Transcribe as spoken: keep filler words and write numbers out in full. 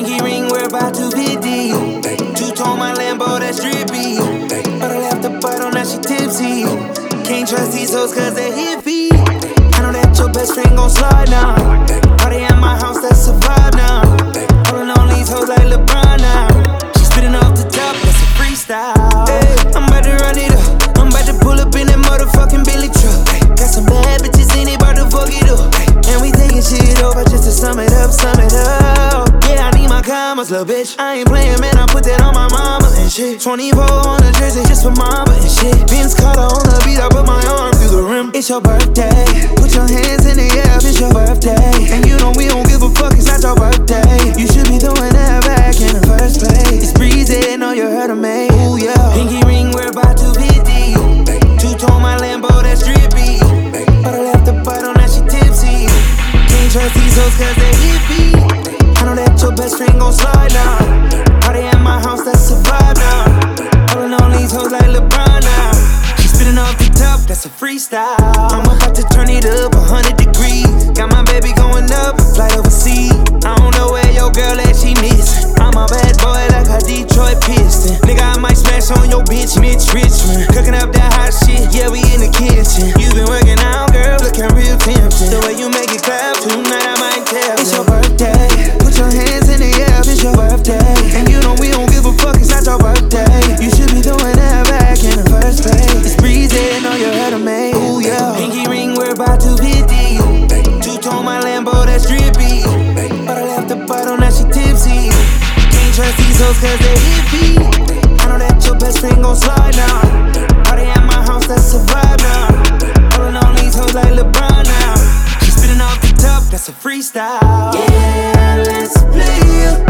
Pinky ring, we're about to be deep. Two-tone my Lambo, that's drippy. But I left the bottle, now she tipsy. Can't trust these hoes cause they hippie. I know that your best friend gon' slide now. Party at my house, that's a vibe now. Holding on these hoes like LeBron now. She spitting off the top, that's a freestyle. Hey, I'm about to run it up. I'm about to pull up in that motherfucking Billy truck. Hey, got some bad bitches in it, about to fuck it up. Hey, and we taking shit over just to sum it up, sum it up. Yeah, I need my commas, little bitch. I ain't playing, man, I put that on my mama and shit. twenty-four on the jersey just for mama and shit. Vince Carter on the beat, I put my arm through the rim. It's your birthday, put your hands in the air, it's your birthday. And you know we don't give a fuck, it's not your birthday. You should be doing that back in the first place. It's breezy, know you heard of me. Ooh, yeah. Pinky ring, we're about to be deep. Two-tone my Lambo, that's drippy. But I left the bottle, now she tipsy. Can't trust these hoes cause they hippie. I know that your best friend gon' slide now. Party at my house, that's a vibe now. Holding on these hoes like LeBron now. She spitting off the top, that's a freestyle. I'm about to turn it up a hundred degrees. Got my baby going up, flight overseas. I don't know where your girl at, she missing. I'm a bad boy like a Detroit Piston. Nigga, I might smash on your bitch, Mitch Richmond. Cooking up that hot shit, yeah, we in the kitchen. You been working out, girl, looking real tempting. The way you make it clap, tonight I might tell. It's your birthday, put your hands in the air, it's your birthday. And you know we don't give a fuck, it's not your birthday. You should be doing that back in the first place. It's breezy, know you heard of me. Ooh, yeah. Pinky ring, we're about to be deep. Two-tone my Lambo, that's drippy. But I left the bottle, now she tipsy. Can't trust these hoes cause they hippie. I know that your best friend gon' slide now. Party at my house, that's a vibe now. Holding on these hoes like LeBron now. She spitting off the top, that's a freestyle. Yeah, let's play it.